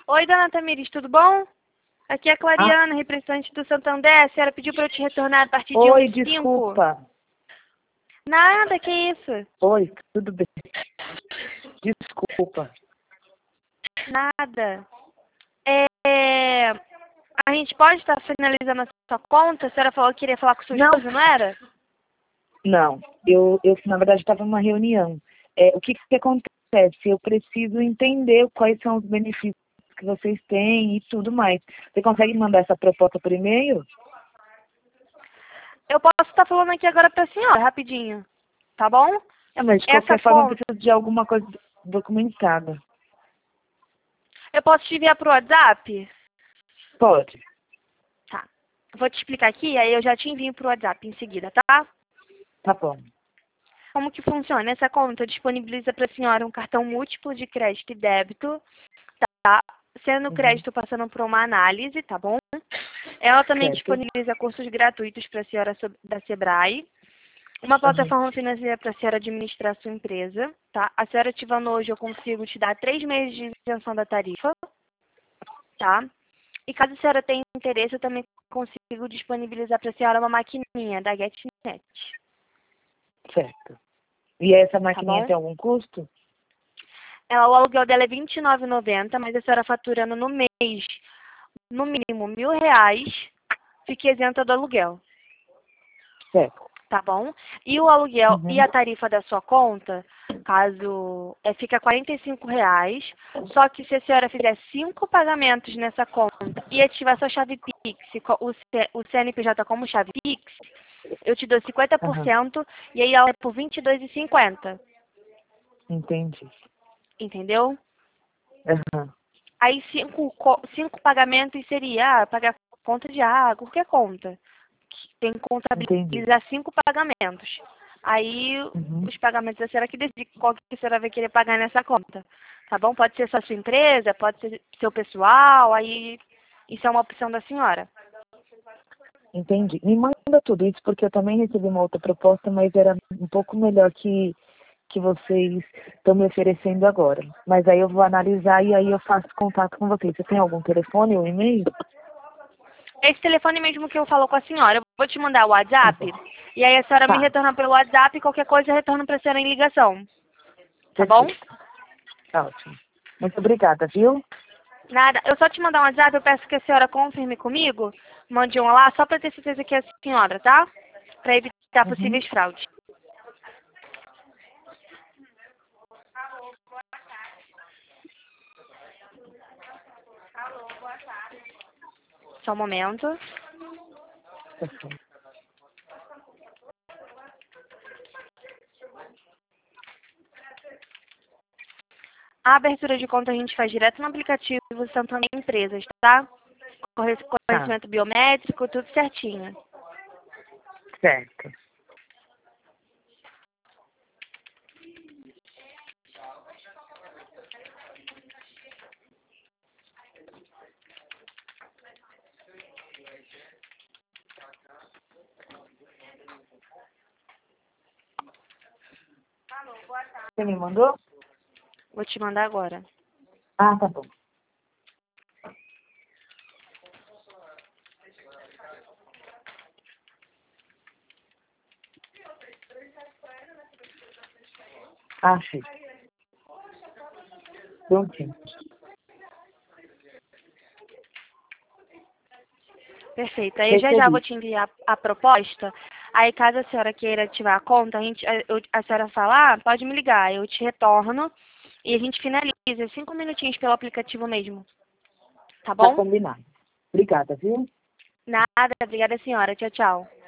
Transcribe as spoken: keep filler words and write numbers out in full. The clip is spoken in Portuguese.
Oi, dona Tamires, tudo bom? Aqui é a Ah, Clariana, representante do Santander. A senhora pediu para eu te retornar a partir de oi, onze e cinco. desculpa. Nada, que isso? Oi, tudo bem? Desculpa. Nada. É, a gente pode estar finalizando a sua conta? A senhora falou que queria falar com sua Não, esposa, não era? não. Eu, eu na verdade, estava numa reunião. É, o que, que acontece? Eu preciso entender quais são os benefícios que vocês têm e tudo mais. Você consegue mandar essa proposta por e-mail? Eu posso estar falando aqui agora para a senhora, rapidinho. Tá bom? É, mas de Essa qualquer forma, eu conta, preciso de alguma coisa documentada. eu posso te enviar pro WhatsApp? Pode. Tá. Vou te explicar aqui, aí eu já te envio pro WhatsApp em seguida, tá? Tá bom. Como que funciona? Essa conta disponibiliza para a senhora um cartão múltiplo de crédito e débito, tá? Sendo o Uhum. crédito passando por uma análise, tá bom? Ela também Certo. disponibiliza cursos gratuitos para a senhora sob- da Sebrae, uma Uhum. plataforma financeira para a senhora administrar a sua empresa, tá? A senhora ativando hoje, eu consigo te dar três meses de isenção da tarifa, tá? E caso a senhora tenha interesse, eu também consigo disponibilizar para a senhora uma maquininha da GetNet, Certo. E essa tá maquininha bom? tem algum custo? Ela, o aluguel dela é vinte e nove reais e noventa centavos, mas a senhora faturando no mês, no mínimo mil reais, fica isenta do aluguel, Certo. tá bom? E o aluguel e Uhum. a tarifa da sua conta, caso é, fica quarenta e cinco reais, só que se a senhora fizer cinco pagamentos nessa conta e ativar sua chave Pix, co- o C- o C N P J como chave Pix, eu te dou cinquenta por Aham. cento e aí ela é por vinte e dois reais e cinquenta centavos, Entendi. entendeu? Aham. Aí cinco, co- cinco pagamentos seria ah, pagar conta de água, qualquer conta. Tem que Entendi. contabilizar cinco pagamentos. Aí Uhum. os pagamentos a senhora que decide qual que a senhora vai querer pagar nessa conta. Tá bom? Pode ser só sua empresa, pode ser seu pessoal, aí isso é uma opção da senhora. Entendi. Me manda tudo isso, porque eu também recebi uma outra proposta, mas era um pouco melhor que, que vocês estão me oferecendo agora. Mas aí eu vou analisar e aí eu faço contato com vocês. Você tem algum telefone ou e-mail? Esse telefone mesmo que eu falo com a senhora, eu vou te mandar o Tá bom. WhatsApp, e aí a senhora me Tá, retorna pelo WhatsApp e qualquer coisa eu retorno pra senhora em ligação. Tá bom? perfeito. Tá ótimo. Muito obrigada, viu? Nada, eu só te mandar um WhatsApp, eu peço que a senhora confirme comigo, mande um lá, só para ter certeza que é a senhora, tá? Para evitar Uhum. possíveis fraudes. Só um momento. Perfeito. A abertura de conta a gente faz direto no aplicativo Santander Empresas, tá? Corre- Tá, Conhecimento biométrico, tudo certinho. certo. Você me mandou? Vou te mandar agora. Ah, tá bom. Achei. Prontinho. Perfeito. Aí eu já já vou Recebi. te enviar a proposta. Aí caso a senhora queira ativar a conta, a, gente, a, eu- a senhora falar, pode me ligar. Eu te retorno e a gente finaliza. Cinco minutinhos pelo aplicativo mesmo. Tá Tá bom? combinado. Obrigada, viu? Nada. Obrigada, senhora. Tchau, tchau.